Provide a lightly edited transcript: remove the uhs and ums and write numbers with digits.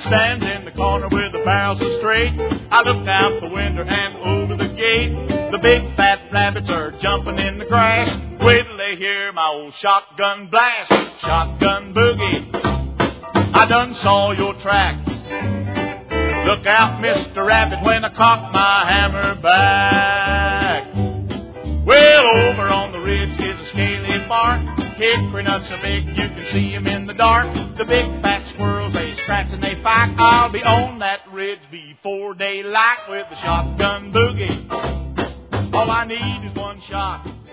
stands in the corner with the barrel so straight. I looked out the window and over the gate. The big fat rabbits are jumping in the grass. Wait till they hear my old shotgun blast. Shotgun boogie, I done saw your track. Look out, Mr. Rabbit, when I cock my hammer back. Well, over on the ridge is a scaly bark. Hickory nuts so big you can see 'em in the dark. The big fat squirrels, they scratch and they fight. I'll be on that ridge before daylight with the shotgun boogie. All I need is one shot.